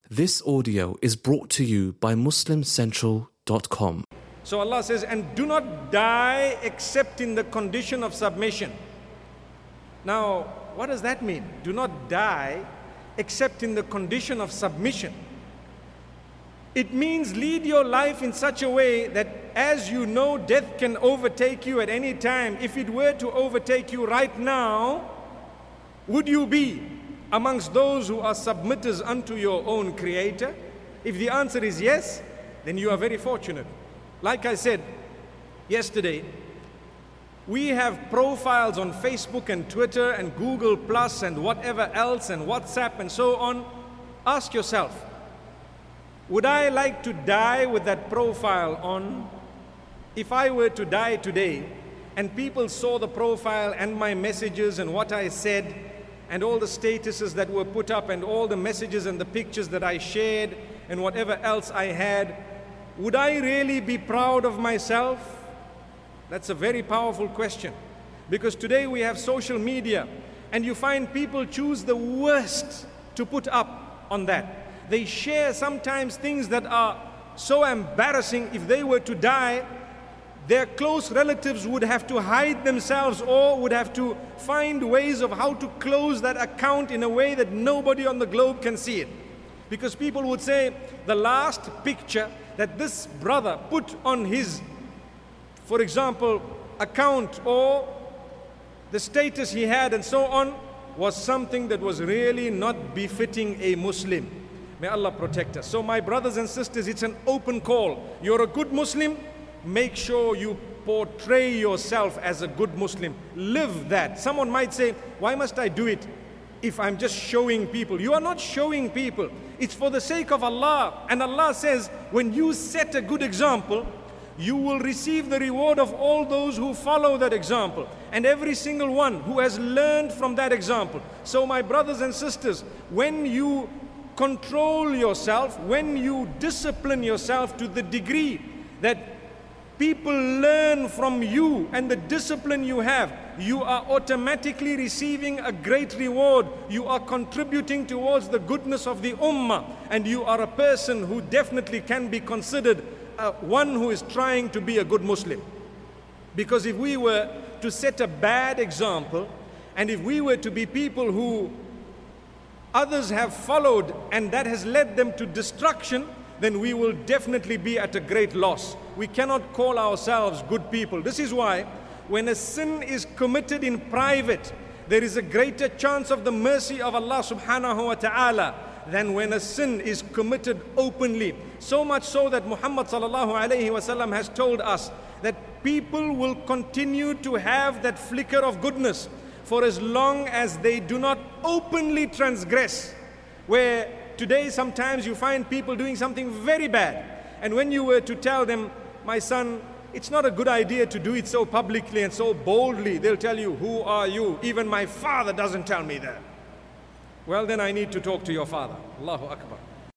This audio is brought to you by MuslimCentral.com. So Allah says, and do not die except in the condition of submission. Now, what does that mean? Do not die except in the condition of submission. It means lead your life in such a way that as you know death can overtake you at any time. If it were to overtake you right now, would you be amongst those who are submitters unto your own Creator? If the answer is yes, then you are very fortunate. Like I said yesterday, we have profiles on Facebook and Twitter and Google Plus and whatever else and WhatsApp and so on. Ask yourself, would I like to die with that profile on? If I were to die today and people saw the profile and my messages and what I said and all the statuses that were put up and all the messages and the pictures that I shared and whatever else I had, would I really be proud of myself? That's a very powerful question. Because today we have social media and you find people choose the worst to put up on that. They share sometimes things that are so embarrassing. If they were to die, their close relatives would have to hide themselves or would have to find ways of how to close that account in a way that nobody on the globe can see it. Because people would say the last picture that this brother put on his, for example, account or the status he had and so on was something that was really not befitting a Muslim. May Allah protect us. So my brothers and sisters, it's an open call. You're a good Muslim, make sure you portray yourself as a good Muslim. Live that. Someone might say, why must I do it if I'm just showing people? You are not showing people. It's for the sake of Allah. And Allah says, when you set a good example, you will receive the reward of all those who follow that example. And every single one who has learned from that example. So my brothers and sisters, when you control yourself, when you discipline yourself to the degree that people learn from you and the discipline you have, you are automatically receiving a great reward. You are contributing towards the goodness of the ummah, and you are a person who definitely can be considered one who is trying to be a good Muslim. Because if we were to set a bad example, and if we were to be people who others have followed and that has led them to destruction, then we will definitely be at a great loss. We cannot call ourselves good people. This is why when a sin is committed in private, there is a greater chance of the mercy of Allah subhanahu wa ta'ala than when a sin is committed openly. So much so that Muhammad sallallahu alayhi wa sallam has told us that people will continue to have that flicker of goodness for as long as they do not openly transgress. Where today sometimes you find people doing something very bad, and when you were to tell them, my son, it's not a good idea to do it so publicly and so boldly, they'll tell you, who are you? Even my father doesn't tell me that. Well, then I need to talk to your father. Allahu Akbar.